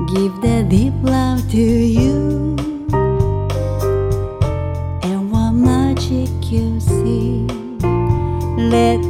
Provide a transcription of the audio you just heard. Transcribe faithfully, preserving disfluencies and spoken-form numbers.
give the deep love to you, and what magic you see, let